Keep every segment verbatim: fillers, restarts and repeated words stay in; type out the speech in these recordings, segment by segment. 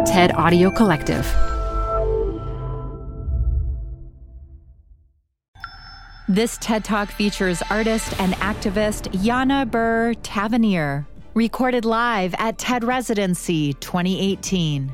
TED Audio Collective. This TED Talk features artist and activist Jana Burr Tavernier, recorded live at TED Residency twenty eighteen.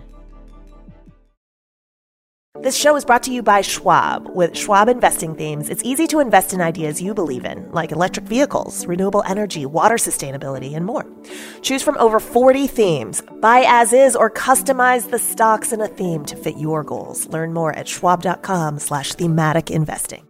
This show is brought to you by Schwab. With Schwab investing themes, it's easy to invest in ideas you believe in, like electric vehicles, renewable energy, water sustainability, and more. Choose from over forty themes. Buy as is or customize the stocks in a theme to fit your goals. Learn more at schwab.com slash thematic investing.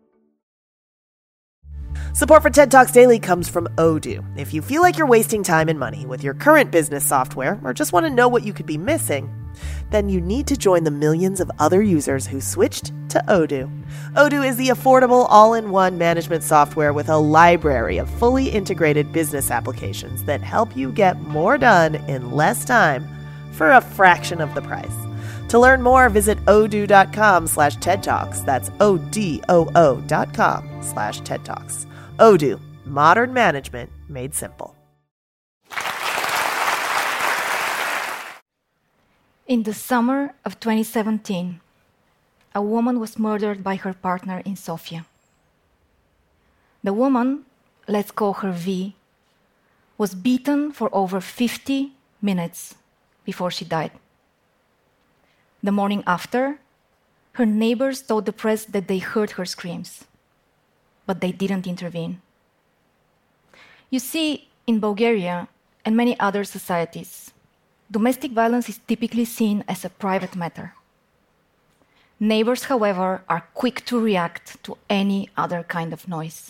Support for TED Talks Daily comes from Odoo. If you feel like you're wasting time and money with your current business software or just want to know what you could be missing, then you need to join the millions of other users who switched to Odoo. Odoo is the affordable all-in-one management software with a library of fully integrated business applications that help you get more done in less time for a fraction of the price. To learn more, visit odoo.com slash TED Talks. That's O-D-O-O dot com slash TED Talks. Odoo, modern management made simple. In the summer of twenty seventeen, a woman was murdered by her partner in Sofia. The woman, let's call her V, was beaten for over fifty minutes before she died. The morning after, her neighbors told the press that they heard her screams, but they didn't intervene. You see, in Bulgaria and many other societies, domestic violence is typically seen as a private matter. Neighbors, however, are quick to react to any other kind of noise.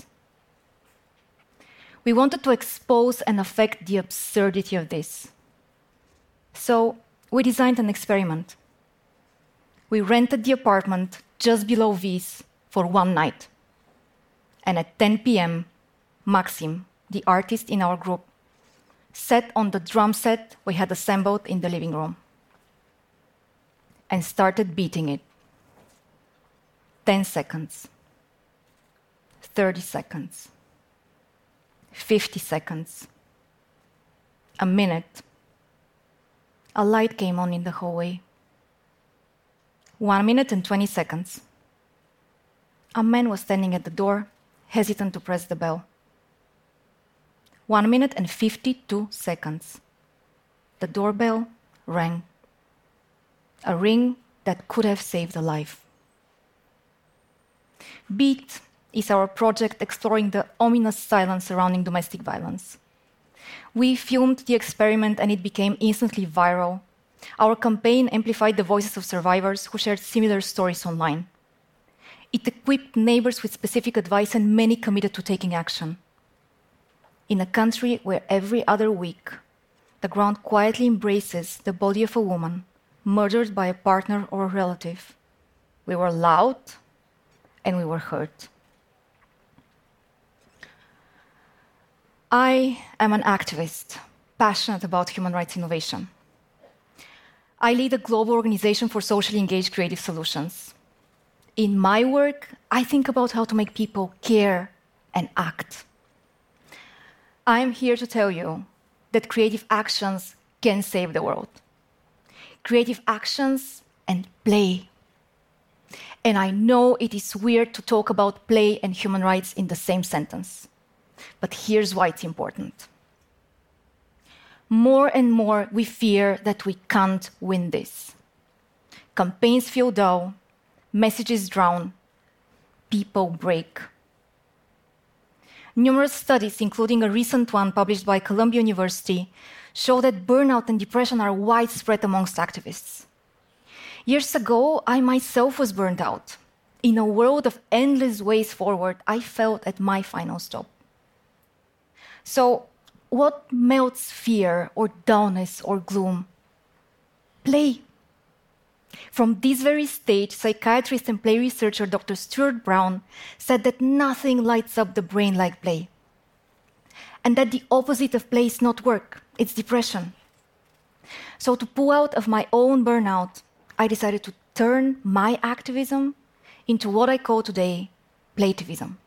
We wanted to expose and affect the absurdity of this. So we designed an experiment. We rented the apartment just below V's for one night. And at ten p.m., Maxim, the artist in our group, sat on the drum set we had assembled in the living room and started beating it. ten seconds, thirty seconds, fifty seconds, a minute. A light came on in the hallway. One minute and twenty seconds. A man was standing at the door, hesitant to press the bell. One minute and fifty-two seconds. The doorbell rang. A ring that could have saved a life. Beat is our project exploring the ominous silence surrounding domestic violence. We filmed the experiment and it became instantly viral. Our campaign amplified the voices of survivors who shared similar stories online. It equipped neighbors with specific advice and many committed to taking action. In a country where every other week the ground quietly embraces the body of a woman murdered by a partner or a relative, we were loud and we were heard. I am an activist, passionate about human rights innovation. I lead a global organization for socially engaged creative solutions. In my work, I think about how to make people care and act. I am here to tell you that creative actions can save the world. Creative actions and play. And I know it is weird to talk about play and human rights in the same sentence. But here's why it's important. More and more, we fear that we can't win this. Campaigns feel dull, messages drown, people break. Numerous studies, including a recent one published by Columbia University, show that burnout and depression are widespread amongst activists. Years ago, I myself was burned out. In a world of endless ways forward, I felt at my final stop. So, what melts fear or dullness or gloom? Play. From this very stage, psychiatrist and play researcher Doctor Stuart Brown said that nothing lights up the brain like play. And that the opposite of play is not work, it's depression. So to pull out of my own burnout, I decided to turn my activism into what I call today playtivism.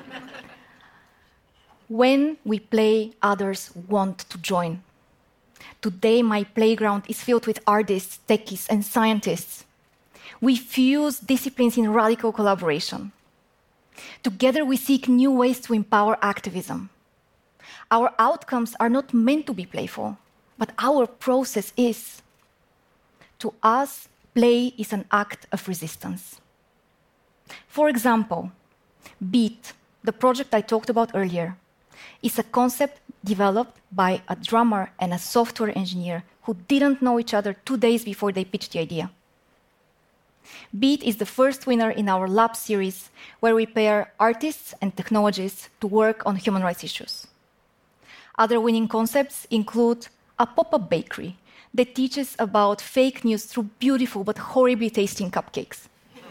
When we play, others want to join. Today, my playground is filled with artists, techies, and scientists. We fuse disciplines in radical collaboration. Together, we seek new ways to empower activism. Our outcomes are not meant to be playful, but our process is. To us, play is an act of resistance. For example, Beat, the project I talked about earlier, is a concept developed by a drummer and a software engineer who didn't know each other two days before they pitched the idea. Beat is the first winner in our lab series, where we pair artists and technologists to work on human rights issues. Other winning concepts include a pop-up bakery that teaches about fake news through beautiful but horribly tasting cupcakes.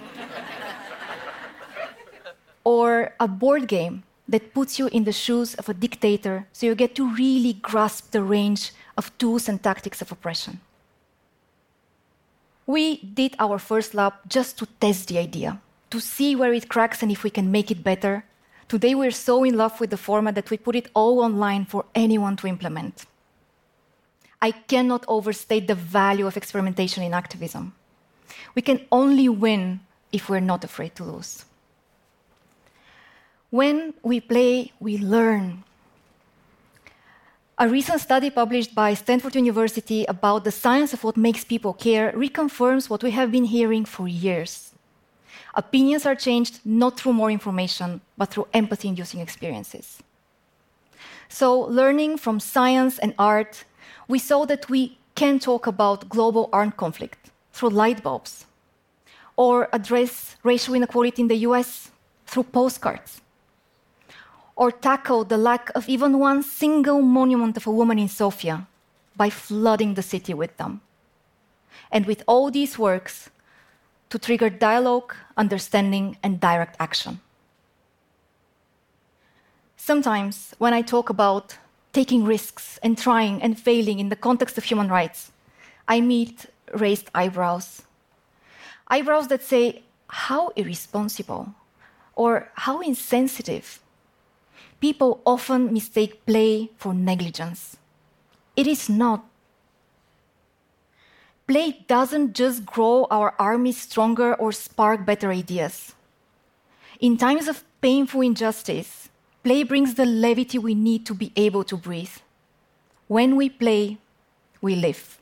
Or a board game that puts you in the shoes of a dictator so you get to really grasp the range of tools and tactics of oppression. We did our first lab just to test the idea, to see where it cracks and if we can make it better. Today we're so in love with the format that we put it all online for anyone to implement. I cannot overstate the value of experimentation in activism. We can only win if we're not afraid to lose. When we play, we learn. A recent study published by Stanford University about the science of what makes people care reconfirms what we have been hearing for years. Opinions are changed not through more information, but through empathy-inducing experiences. So, learning from science and art, we saw that we can talk about global armed conflict through light bulbs, or address racial inequality in the U S through postcards, or tackle the lack of even one single monument of a woman in Sofia by flooding the city with them. And with all these works, to trigger dialogue, understanding, and direct action. Sometimes, when I talk about taking risks and trying and failing in the context of human rights, I meet raised eyebrows. Eyebrows that say, how irresponsible, or how insensitive. People often mistake play for negligence. It is not. Play doesn't just grow our armies stronger or spark better ideas. In times of painful injustice, play brings the levity we need to be able to breathe. When we play, we live.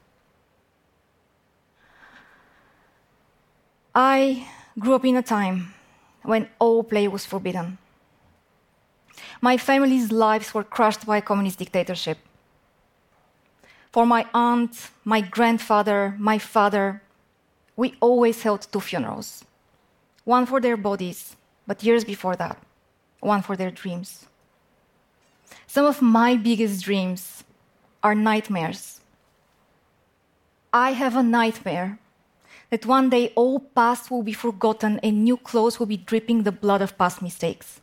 I grew up in a time when all play was forbidden. My family's lives were crushed by a communist dictatorship. For my aunt, my grandfather, my father, we always held two funerals. One for their bodies, but years before that, one for their dreams. Some of my biggest dreams are nightmares. I have a nightmare that one day all past will be forgotten and new clothes will be dripping the blood of past mistakes.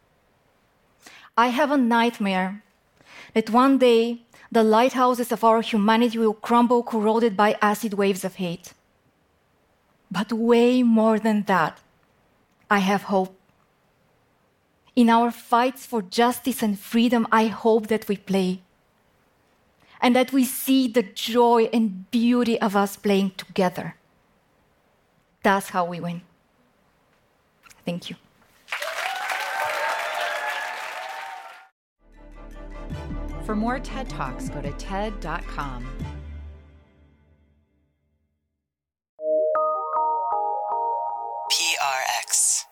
I have a nightmare that one day the lighthouses of our humanity will crumble, corroded by acid waves of hate. But way more than that, I have hope. In our fights for justice and freedom, I hope that we play, and that we see the joy and beauty of us playing together. That's how we win. Thank you. For more TED Talks, go to ted dot com. P R X.